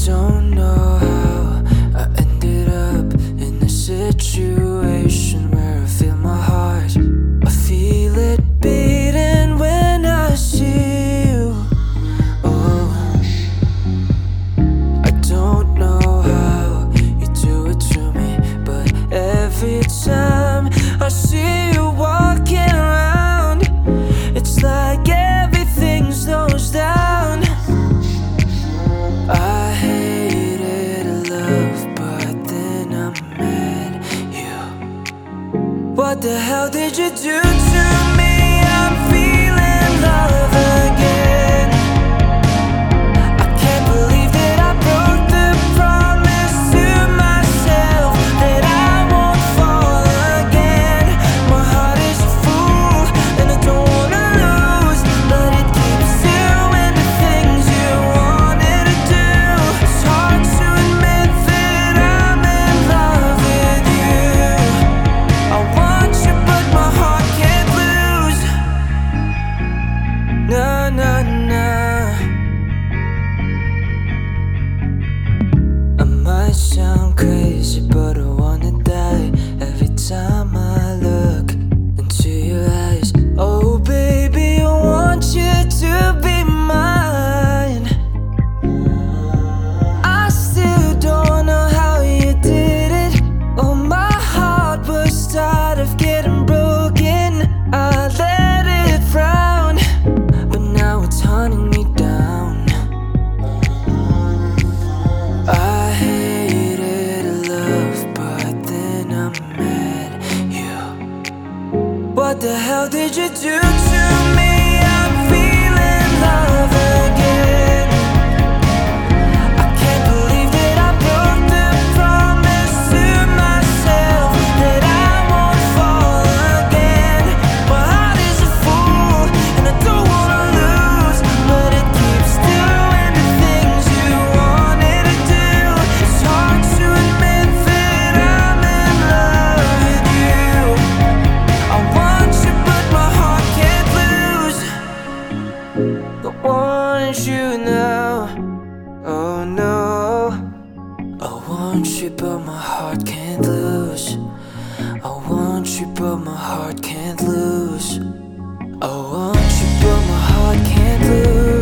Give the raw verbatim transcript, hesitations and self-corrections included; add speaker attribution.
Speaker 1: don't know how I ended up in a situation where I feel my heart, I feel it beating when I see you. Oh, I don't know how you do it to me, but every time I see you walking around, it's like everything slows down. I hated love, but then I met you. What the hell did you do to me? I'm feeling love again. I can't believe that I broke the promise to myself that I won't fall again. My heart is a fool and I don't wanna lose, but it keeps doing the things you wanted to do. It's hard to admit that I'm in love with you. I want you but my heart can't lose. Nah, nah, nah. I might sound crazy, but I wanna die every time I look into your eyes. Oh baby, I want you to be mine. I still don't know how you did it. Oh, my heart was tired of getting broken. I let it frown, but now it's hunting me down. I hated love, but then I met you. What the hell did you do to me? I'm feeling love again. I can't believe that I broke the promise to myself that I won't fall again. My heart is a fool and I don't wanna lose, but it keeps doing the things you wanted to do. It's hard to admit that I'm in love with you. I want you but my heart can't lose. I want you now, oh no. I want you but my heart can't lose. I want you but my heart can't lose. I want you but my heart can't lose.